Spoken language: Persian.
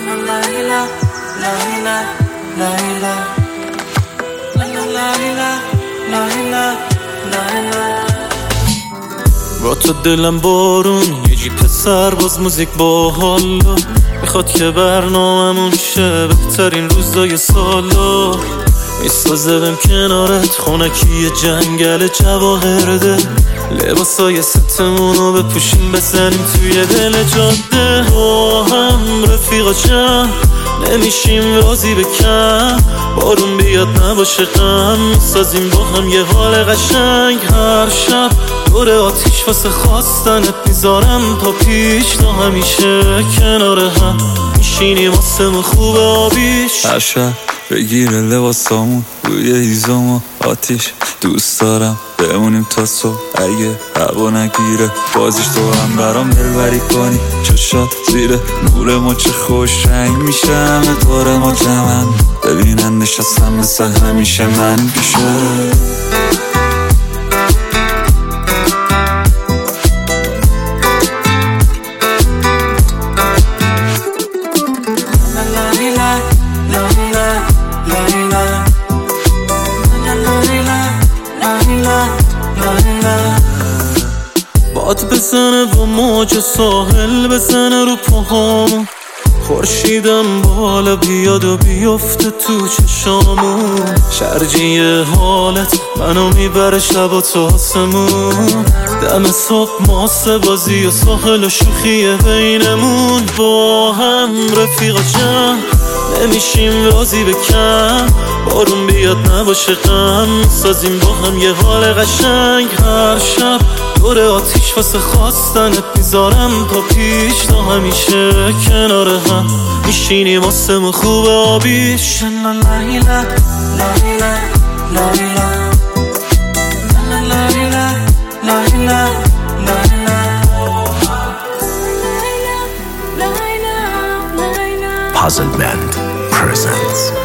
با تو دلم بارون یه جیپ سرباز موزیک با حالا میخواد که برنامه‌مون شه بهترین روزای سالا میسازه بهم کنارت خونکی جنگل جواهرده لباسای ستمونو بپوشیم بزنیم توی دل جاده با هم رفیقا جمع نمیشیم راضی به کم بارون بیاد نباشه غم میسازیم با هم یه حال قشنگ هر شب دور آتیش واسه خواستنت میذارم تا پیش تا همیشه کنار هم میشینیم آسمون خوب آبیش هر شب بگیره لباسامون روی هیزم و آتیش دوست دارم بمونیم تا صبح اگه هوا نگیره بازیش تو هم برام دلبری کنی چشات زیر نور ما چه خوش رنگ میشه همه دور ما جمعن ببینن نشستم مثل همیشه من پیشه باد بزنه و موج ساحل بزنه رو پاهامون خورشیدم بالا بیاد و بیفته تو چشامون شرجی حالت منو میبره شب و تو آسمون دم صبح ماسه بازی و ساحل و شوخی بینمون با هم رفیقا جمع نمیشیم راضی به کم بارون بیاد نباشه غم سازیم با هم یه حال قشنگ هر شب دور آتیش واسه خواستنت میذارم تا پیش تا همیشه کنار هم میشینیم آسمون خوب آبیش Puzzle Band presents